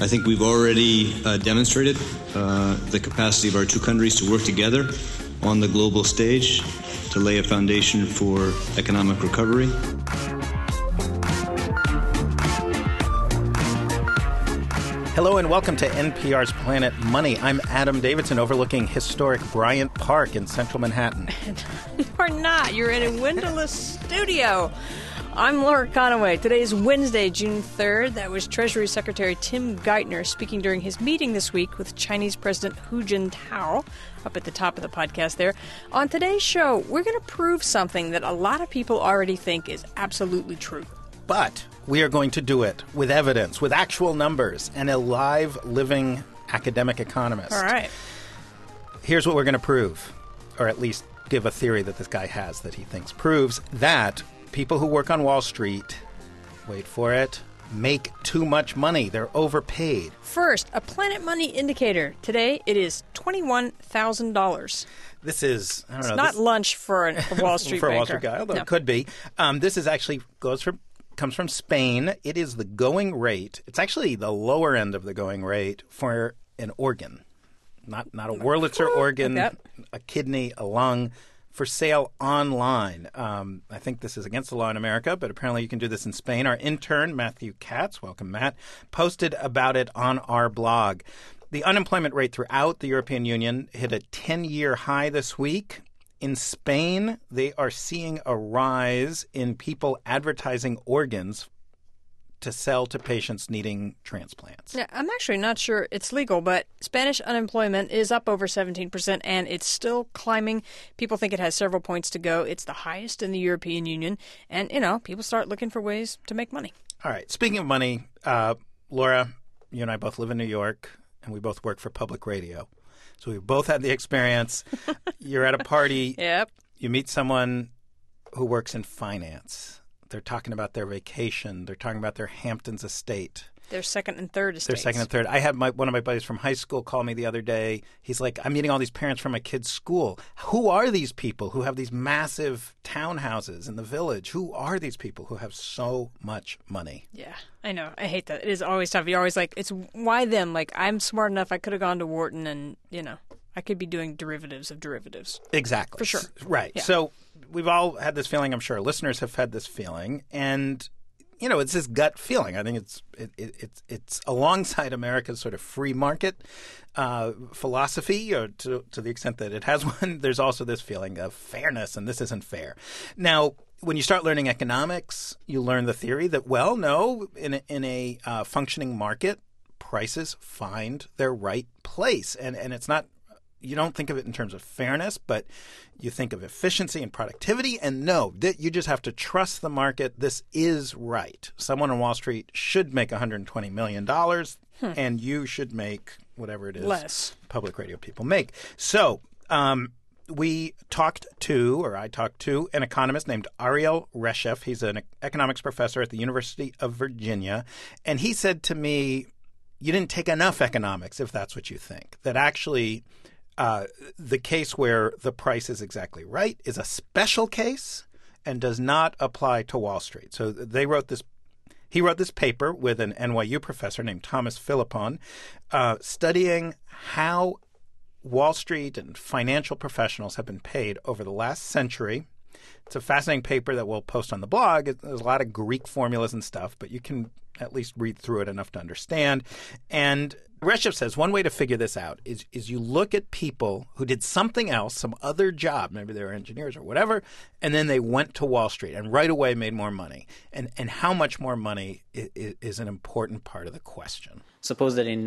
I think we've already demonstrated the capacity of our two countries to work together on the global stage to lay a foundation for economic recovery. Hello and welcome to NPR's Planet Money. I'm Adam Davidson, overlooking historic Bryant Park in central Manhattan. You're not. You're in a windowless studio. I'm Laura Conaway. Today is Wednesday, June 3rd. That was Treasury Secretary Tim Geithner speaking during his meeting this week with Chinese President Hu Jintao, up at the top of the podcast there. On today's show, we're going to prove something that a lot of people already think is absolutely true. But we are going to do it with evidence, with actual numbers, and a live, living academic economist. All right. Here's what we're going to prove, or at least give a theory that this guy has that he thinks proves that people who work on Wall Street, wait for it, make too much money. They're overpaid. First, a Planet Money indicator. Today, it is $21,000. This is, I don't know. It's not lunch for a Wall Street for banker. a Wall Street guy, although it could be. This is actually comes from Spain. It is the going rate. It's actually the lower end of the going rate for an organ. Not a Wurlitzer organ, a kidney, a lung, for sale online. I think this is against the law in America, but apparently you can do this in Spain. Our intern, Matthew Katz, welcome, Matt, posted about it on our blog. The unemployment rate throughout the European Union hit a 10-year high this week. In Spain, they are seeing a rise in people advertising organs to sell to patients needing transplants. Yeah, I'm actually not sure it's legal, but Spanish unemployment is up over 17%, and it's still climbing. People think it has several points to go. It's the highest in the European Union, and, people start looking for ways to make money. All right. Speaking of money, Laura, you and I both live in New York, and we both work for public radio. So we both had the experience. You're at a party. Yep. You meet someone who works in finance. They're talking about their vacation. They're talking about their Hamptons estate. Their second and third estates. Their second and third. I had one of my buddies from high school call me the other day. He's like, I'm meeting all these parents from my kid's school. Who are these people who have these massive townhouses in the village? Who are these people who have so much money? Yeah, I know. I hate that. It is always tough. You're always like, it's why them? Like, I'm smart enough. I could have gone to Wharton and, I could be doing derivatives of derivatives. Exactly. For sure. Right. Yeah. So we've all had this feeling. I'm sure listeners have had this feeling. And it's this gut feeling. I think it's alongside America's sort of free market philosophy, or to the extent that it has one. There's also this feeling of fairness, and this isn't fair. Now, when you start learning economics, you learn the theory that, in a functioning market, prices find their right place, and it's not. You don't think of it in terms of fairness, but you think of efficiency and productivity. And you just have to trust the market. This is right. Someone on Wall Street should make $120 million, and you should make whatever it is less public radio people make. So I talked to an economist named Ariel Reshef. He's an economics professor at the University of Virginia. And he said to me, you didn't take enough economics if that's what you think, that actually – the case where the price is exactly right is a special case and does not apply to Wall Street. So he wrote this paper with an NYU professor named Thomas Philippon, studying how Wall Street and financial professionals have been paid over the last century. It's a fascinating paper that we'll post on the blog. There's a lot of Greek formulas and stuff, but you can at least read through it enough to understand. And Reshef says one way to figure this out is you look at people who did something else, some other job, maybe they were engineers or whatever, and then they went to Wall Street and right away made more money. And how much more money is an important part of the question. Suppose that in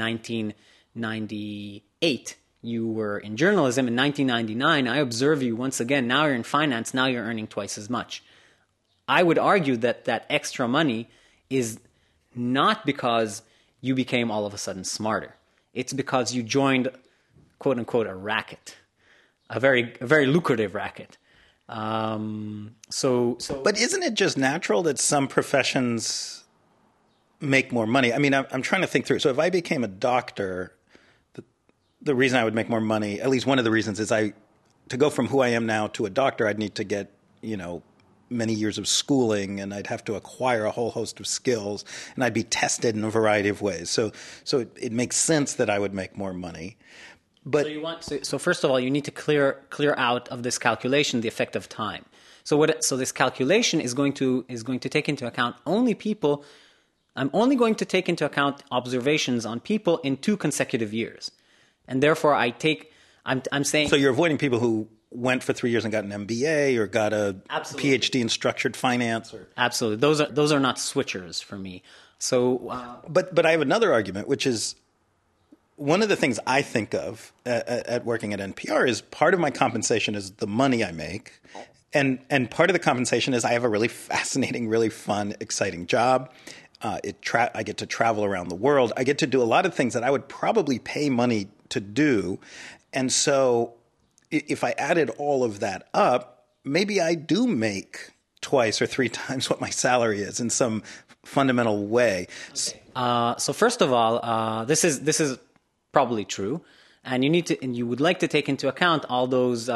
1998 you were in journalism. In 1999, I observe you once again. Now you're in finance. Now you're earning twice as much. I would argue that extra money is not because you became all of a sudden smarter. It's because you joined, quote unquote, a racket, a very lucrative racket. But isn't it just natural that some professions make more money? I mean, I'm trying to think through. So if I became a doctor, the reason I would make more money, at least one of the reasons, is to go from who I am now to a doctor, I'd need to get, many years of schooling, and I'd have to acquire a whole host of skills, and I'd be tested in a variety of ways. So it makes sense that I would make more money. But so first of all, you need to clear out of this calculation the effect of time. So this calculation is going to take into account only people. I'm only going to take into account observations on people in 2 consecutive years, and therefore I'm saying. So you're avoiding people who went for 3 years and got an MBA or got a PhD in structured finance. Absolutely, those are not switchers for me. So, but I have another argument, which is one of the things I think of at working at NPR is part of my compensation is the money I make, and part of the compensation is I have a really fascinating, really fun, exciting job. I get to travel around the world. I get to do a lot of things that I would probably pay money to do. And so if I added all of that up, maybe I do make twice or 3 times what my salary is in some fundamental way. Okay. So first of all, this is probably true, and you would like to take into account all those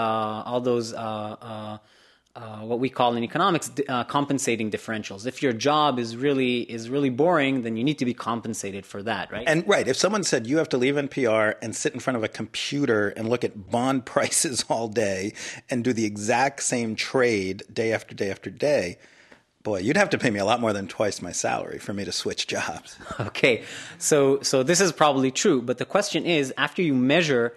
what we call in economics compensating differentials. If your job is really boring, then you need to be compensated for that, right? And right, if someone said you have to leave NPR and sit in front of a computer and look at bond prices all day and do the exact same trade day after day after day, boy, you'd have to pay me a lot more than twice my salary for me to switch jobs. Okay, so this is probably true, but the question is, after you measure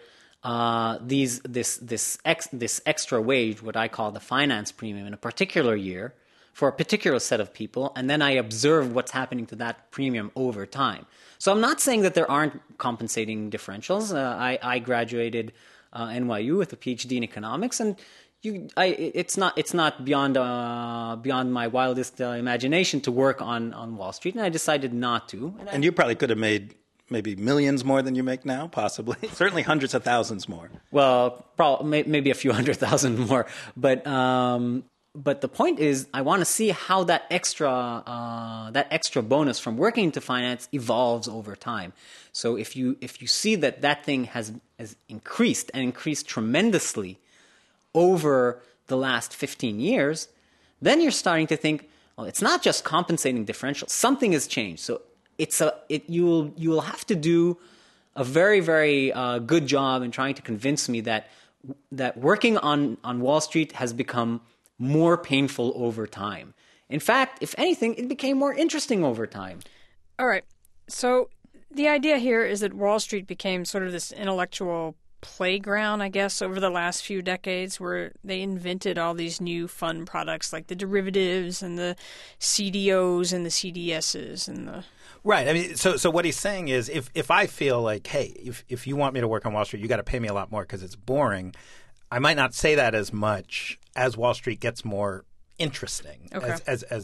this extra wage, what I call the finance premium, in a particular year for a particular set of people, and then I observe what's happening to that premium over time. So I'm not saying that there aren't compensating differentials. I graduated NYU with a PhD in economics, and it's not beyond my wildest imagination to work on Wall Street, and I decided not to. And you probably could have made maybe millions more than you make now, possibly. Certainly hundreds of thousands more. Well, maybe a few 100,000 more. But the point is, I want to see how that extra bonus from working into finance evolves over time. So if you see that thing has increased and increased tremendously over the last 15 years, then you're starting to think, well, it's not just compensating differential. Something has changed. So you will have to do a very, very good job in trying to convince me that working on Wall Street has become more painful over time. In fact, if anything, it became more interesting over time. All right. So the idea here is that Wall Street became sort of this intellectual playground, I guess, over the last few decades, where they invented all these new fun products like the derivatives and the CDOs and the CDSs and the... Right. I mean, so what he's saying is if I feel like, hey, if you want me to work on Wall Street, you got to pay me a lot more because it's boring, I might not say that as much as Wall Street gets more interesting. Okay.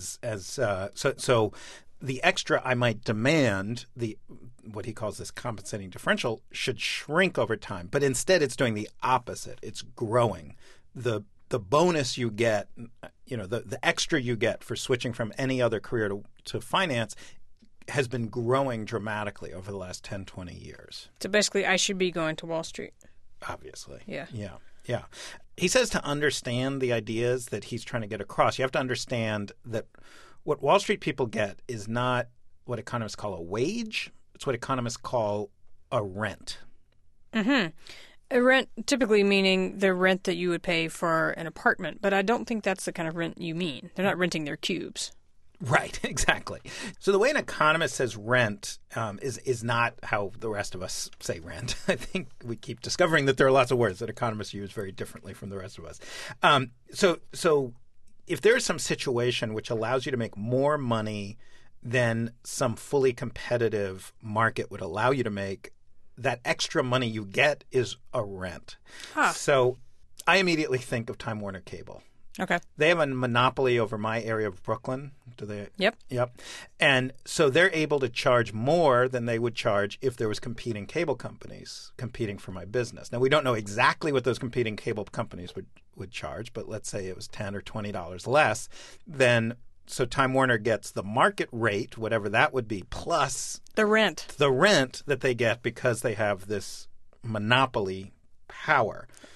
So the extra I might demand, what he calls this compensating differential, should shrink over time. But instead it's doing the opposite. It's growing. The bonus you get, the extra you get for switching from any other career to finance has been growing dramatically over the last 10, 20 years. So basically I should be going to Wall Street. Obviously. Yeah. He says to understand the ideas that he's trying to get across, you have to understand that what Wall Street people get is not what economists call a wage. It's what economists call a rent. Mm-hmm. A rent typically meaning the rent that you would pay for an apartment, but I don't think that's the kind of rent you mean. They're not renting their cubes. Right, exactly. So the way an economist says rent is not how the rest of us say rent. I think we keep discovering that there are lots of words that economists use very differently from the rest of us. So if there is some situation which allows you to make more money than some fully competitive market would allow you to make, that extra money you get is a rent. Huh. So I immediately think of Time Warner Cable. Okay. They have a monopoly over my area of Brooklyn. Do they? Yep. And so they're able to charge more than they would charge if there was competing cable companies competing for my business. Now, we don't know exactly what those competing cable companies would charge, but let's say it was $10 or $20 less. So Time Warner gets the market rate, whatever that would be, plus the rent that they get because they have this monopoly power.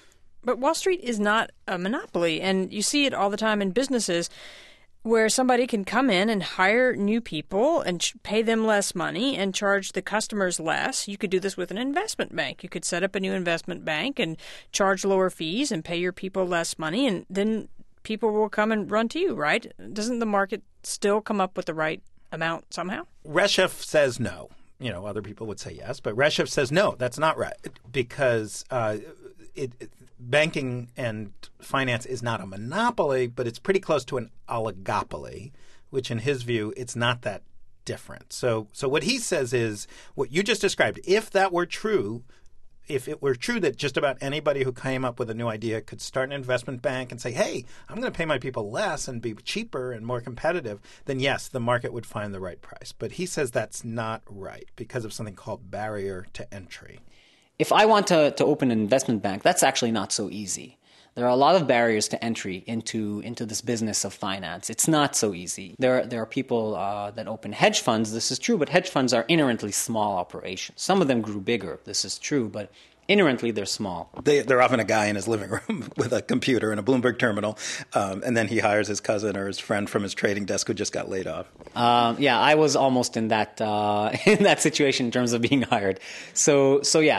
But Wall Street is not a monopoly, and you see it all the time in businesses where somebody can come in and hire new people and pay them less money and charge the customers less. You could do this with an investment bank. You could set up a new investment bank and charge lower fees and pay your people less money, and then people will come and run to you, right? Doesn't the market still come up with the right amount somehow? Reshef says no. Other people would say yes, but Reshef says no, that's not right, because banking and finance is not a monopoly, but it's pretty close to an oligopoly, which in his view, it's not that different. So what he says is what you just described. If that were true, if it were true that just about anybody who came up with a new idea could start an investment bank and say, hey, I'm going to pay my people less and be cheaper and more competitive, then yes, the market would find the right price. But he says that's not right because of something called barrier to entry. If I want to open an investment bank, that's actually not so easy. There are a lot of barriers to entry into this business of finance. It's not so easy. There are people that open hedge funds. This is true, but hedge funds are inherently small operations. Some of them grew bigger. This is true, but inherently they're small. They're often a guy in his living room with a computer and a Bloomberg terminal, and then he hires his cousin or his friend from his trading desk who just got laid off. Yeah, I was almost in that situation in terms of being hired. So yeah.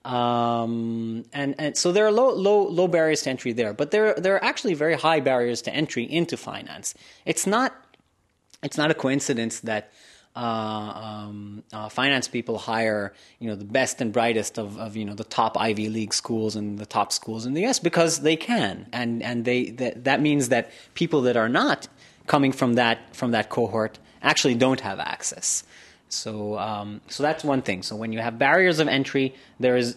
And so there are low barriers to entry there, but there are actually very high barriers to entry into finance. It's not a coincidence that finance people hire the best and brightest of the top Ivy League schools and the top schools in the U.S. because they can, and that means that people that are not coming from that cohort actually don't have access. So that's one thing. So when you have barriers of entry, that's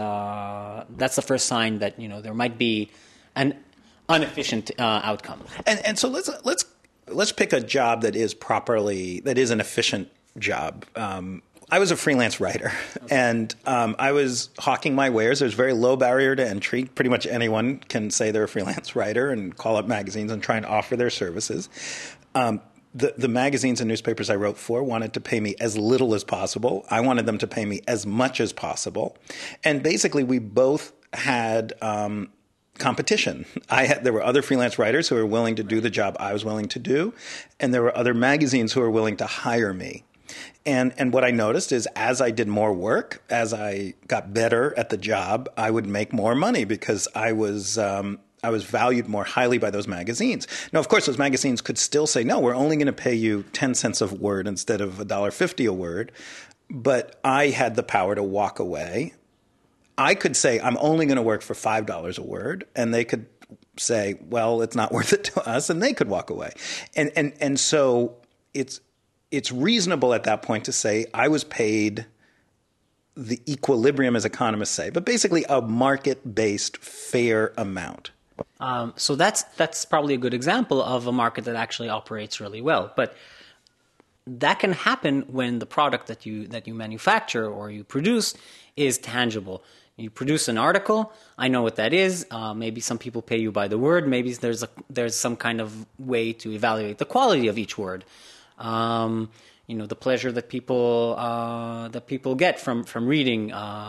the first sign that there might be an inefficient outcome. And so let's pick a job that is an efficient job. I was a freelance writer, and I was hawking my wares. There's very low barrier to entry. Pretty much anyone can say they're a freelance writer and call up magazines and try and offer their services. The magazines and newspapers I wrote for wanted to pay me as little as possible. I wanted them to pay me as much as possible. And basically, we both had competition. There were other freelance writers who were willing to do the job I was willing to do, and there were other magazines who were willing to hire me. And what I noticed is as I did more work, as I got better at the job, I would make more money because I was valued more highly by those magazines. Now, of course, those magazines could still say, no, we're only going to pay you 10 cents a word instead of $1.50 a word. But I had the power to walk away. I could say, I'm only going to work for $5 a word. And they could say, well, it's not worth it to us. And they could walk away. And so it's reasonable at that point to say I was paid the equilibrium, as economists say, but basically a market-based fair amount. So that's probably a good example of a market that actually operates really well. But that can happen when the product that you manufacture or you produce is tangible. You produce an article. I know what that is. Maybe some people pay you by the word. Maybe there's some kind of way to evaluate the quality of each word. The pleasure that people get from reading,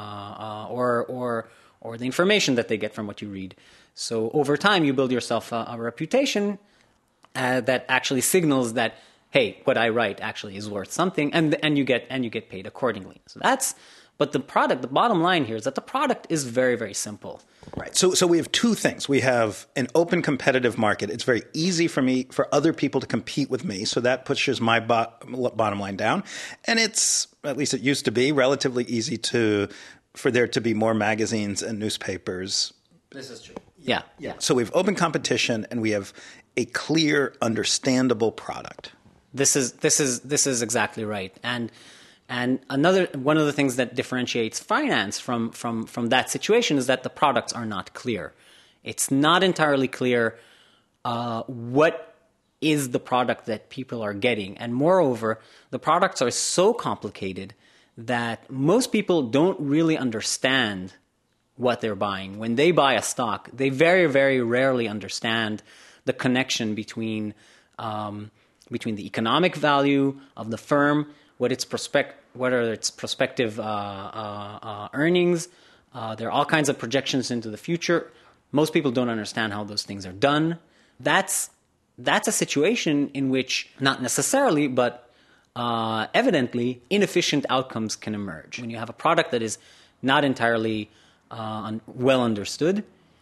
or the information that they get from what you read. So over time, you build yourself a reputation that actually signals that, hey, what I write actually is worth something, and you get paid accordingly. But the bottom line here is that the product is very, very simple. Right. So we have two things. We have an open competitive market. It's very easy for other people to compete with me. So that pushes my bottom line down. And it's, at least it used to be, relatively easy for there to be more magazines and newspapers. This is true. Yeah. So we have open competition and we have a clear, understandable product. This is exactly right. And one of the things that differentiates finance from that situation is that the products are not clear. It's not entirely clear what is the product that people are getting. And moreover, the products are so complicated that most people don't really understand what they're buying. When they buy a stock, they very, very rarely understand the connection between the economic value of the firm, what are its prospective earnings. There are all kinds of projections into the future. Most people don't understand how those things are done. That's a situation in which, not necessarily, but evidently, inefficient outcomes can emerge. When you have a product that is not entirely well understood,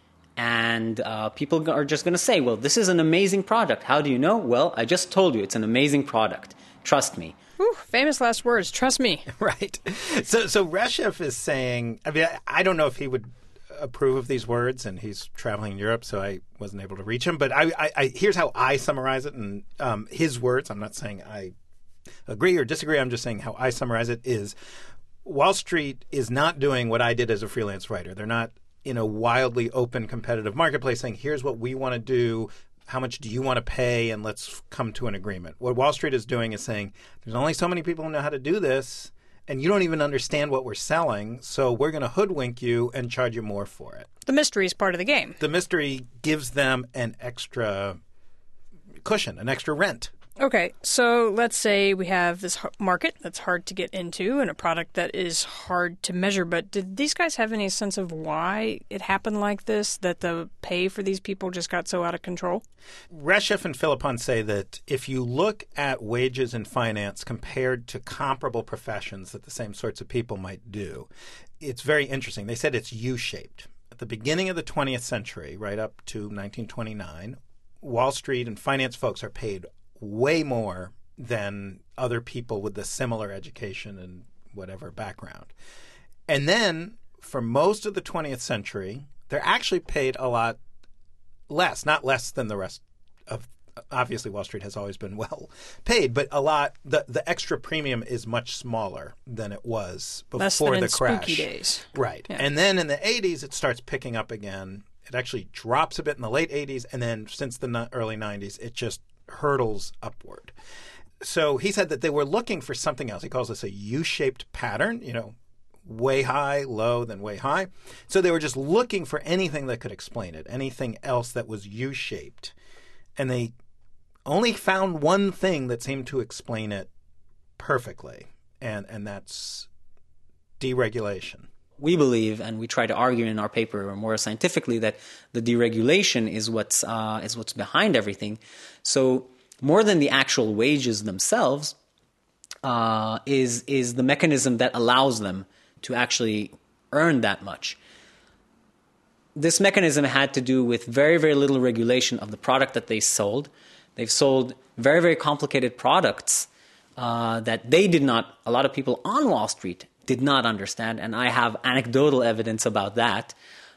and people are just going to say, well, this is an amazing product. How do you know? Well, I just told you it's an amazing product. Trust me. Whew, famous last words. Trust me. Right. So Reshef is saying, I mean, I don't know if he would approve of these words, and he's traveling in Europe, so I wasn't able to reach him. But I here's how I summarize it in his words. I'm not saying I agree or disagree. I'm just saying how I summarize it is Wall Street is not doing what I did as a freelance writer. They're not in a wildly open competitive marketplace saying, here's what we want to do. How much do you want to pay? And let's come to an agreement. What Wall Street is doing is saying, there's only so many people who know how to do this, and you don't even understand what we're selling, so we're going to hoodwink you and charge you more for it. The mystery is part of the game. The mystery gives them an extra cushion, an extra rent. Okay, so let's say we have this market that's hard to get into and a product that is hard to measure, but did these guys have any sense of why it happened like this, that the pay for these people just got so out of control? Reshef and Philippon say that if you look at wages in finance compared to comparable professions that the same sorts of people might do, it's very interesting. They said it's U-shaped. At the beginning of the 20th century, right up to 1929, Wall Street and finance folks are paid way more than other people with a similar education and whatever background. And then for most of the 20th century, they're actually paid a lot less, not less than the rest of, obviously Wall Street has always been well paid, but a lot, the extra premium is much smaller than it was before less than the in crash. spooky days. Right. Yeah. And then in the 80s, it starts picking up again. It actually drops a bit in the late 80s, and then since the early 90s, it just hurdles upward. So he said that they were looking for something else. He calls this a U-shaped pattern, way high, low, then way high. So they were just looking for anything that could explain it, anything else that was U-shaped. And they only found one thing that seemed to explain it perfectly, and that's deregulation. We believe, and we try to argue in our paper more scientifically, that the deregulation is what's behind everything. So more than the actual wages themselves, is the mechanism that allows them to actually earn that much. This mechanism had to do with very, very little regulation of the product that they sold. They've sold very, very complicated products that they did not, a lot of people on Wall Street did not understand, and I have anecdotal evidence about that,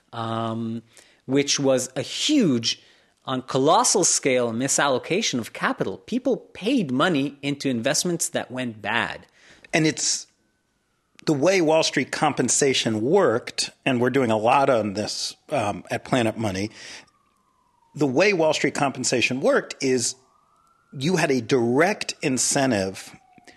which was a huge, on colossal scale, misallocation of capital. People paid money into investments that went bad. And it's the way Wall Street compensation worked, and we're doing a lot on this at Planet Money. The way Wall Street compensation worked is you had a direct incentive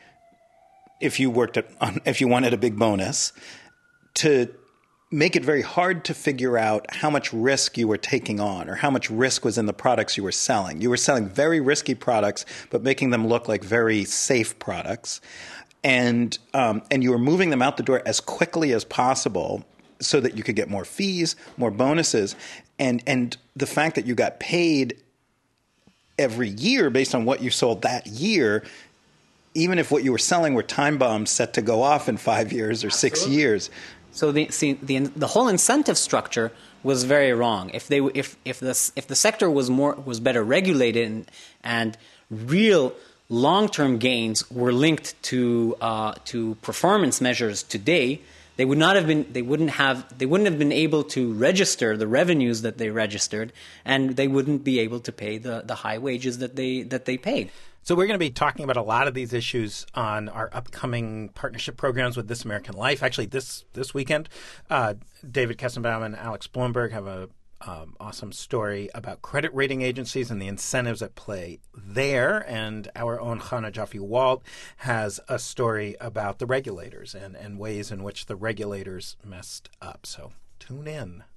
if you wanted a big bonus, to make it very hard to figure out how much risk you were taking on or how much risk was in the products you were selling. You were selling very risky products, but making them look like very safe products. And you were moving them out the door as quickly as possible so that you could get more fees, more bonuses. And the fact that you got paid every year based on what you sold that year, even if what you were selling were time bombs set to go off in 5 years or 6 years. So the whole incentive structure was very wrong. If the sector was better regulated and real long-term gains were linked to performance measures today, they wouldn't have been able to register the revenues that they registered, and they wouldn't be able to pay the high wages that they paid. So we're going to be talking about a lot of these issues on our upcoming partnership programs with This American Life. Actually, this weekend, David Kestenbaum and Alex Blumberg have a awesome story about credit rating agencies and the incentives at play there. And our own Chana Joffe-Walt has a story about the regulators and ways in which the regulators messed up. So tune in.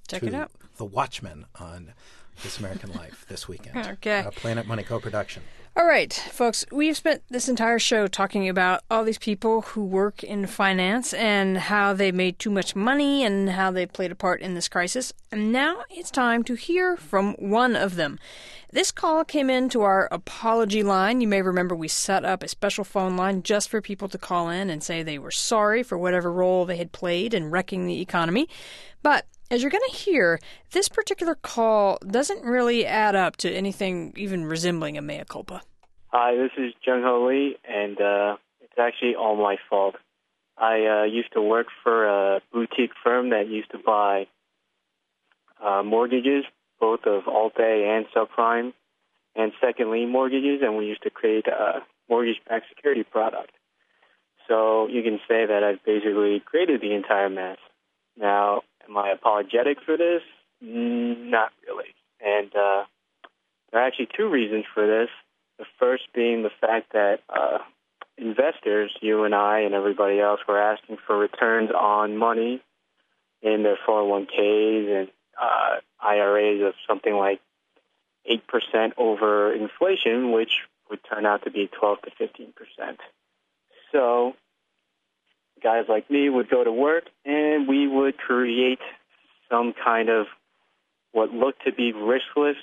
Check it out. The Watchmen on This American Life this weekend. Okay. Planet Money co-production. All right, folks, we've spent this entire show talking about all these people who work in finance and how they made too much money and how they played a part in this crisis. And now it's time to hear from one of them. This call came into our apology line. You may remember we set up a special phone line just for people to call in and say they were sorry for whatever role they had played in wrecking the economy. But as you're going to hear, this particular call doesn't really add up to anything even resembling a mea culpa. Hi, this is Jung-Ho Lee, and it's actually all my fault. I used to work for a boutique firm that used to buy mortgages, both of Alt-A and subprime, and second lien mortgages, and we used to create a mortgage-backed security product. So you can say that I've basically created the entire mess. Now, am I apologetic for this? Not really. And there are actually two reasons for this. The first being the fact that investors, you and I and everybody else, were asking for returns on money in their 401ks and IRAs of something like 8% over inflation, which would turn out to be 12 to 15%. So guys like me would go to work, and we would create some kind of what looked to be riskless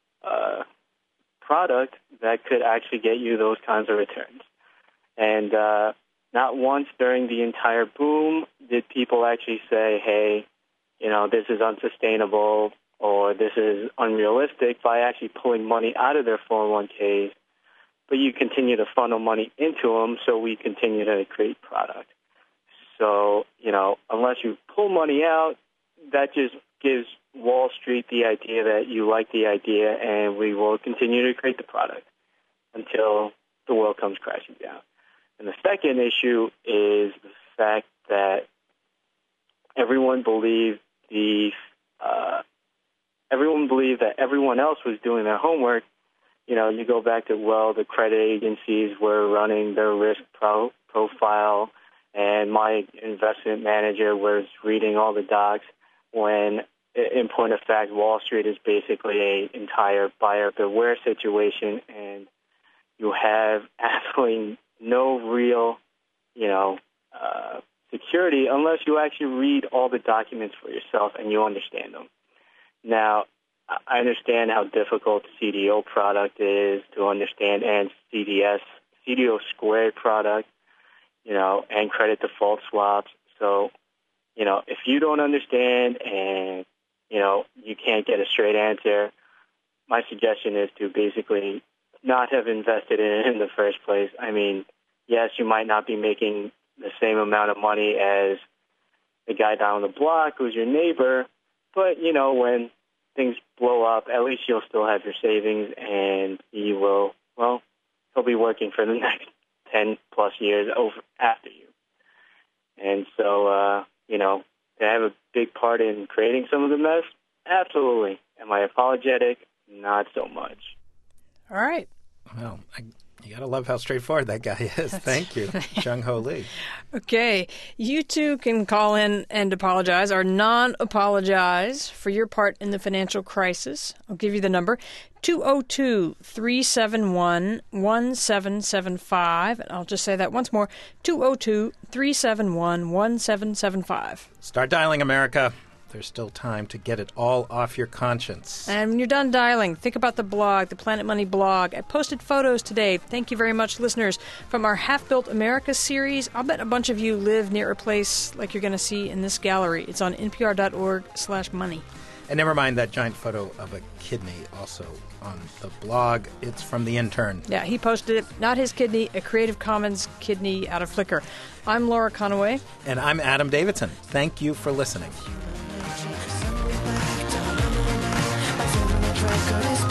product that could actually get you those kinds of returns. And not once during the entire boom did people actually say, hey, you know, this is unsustainable or this is unrealistic by actually pulling money out of their 401ks, but you continue to funnel money into them, so we continue to create product. So, you know, unless you pull money out, that just gives Wall Street the idea that you like the idea, and we will continue to create the product until the world comes crashing down. And the second issue is the fact that everyone believed that everyone else was doing their homework. You know, you go back to, well, the credit agencies were running their risk profile, and my investment manager was reading all the docs, when, in point of fact, Wall Street is basically an entire buyer beware situation, and you have absolutely no real, security unless you actually read all the documents for yourself and you understand them. Now, I understand how difficult the CDO product is to understand, and CDO squared product, and credit default swaps. So, if you don't understand and, you can't get a straight answer, my suggestion is to basically not have invested in it in the first place. I mean, yes, you might not be making the same amount of money as the guy down the block who's your neighbor, but, when things blow up, at least you'll still have your savings, and you will, he'll be working for the next 10 plus years over after you. And so, to have a big part in creating some of the mess, absolutely. Am I apologetic? Not so much. All right. Well, you got to love how straightforward that guy is. Thank you, Jung-Ho Lee. Okay. You too can call in and apologize or non-apologize for your part in the financial crisis. I'll give you the number, 202-371-1775. And I'll just say that once more, 202-371-1775. Start dialing, America. There's still time to get it all off your conscience. And when you're done dialing, think about the blog, the Planet Money blog. I posted photos today. Thank you very much, listeners, from our Half-Built America series. I'll bet a bunch of you live near a place like you're going to see in this gallery. It's on npr.org/money. And never mind that giant photo of a kidney also on the blog. It's from the intern. Yeah, he posted it. Not his kidney, a Creative Commons kidney out of Flickr. I'm Laura Conaway. And I'm Adam Davidson. Thank you for listening. Good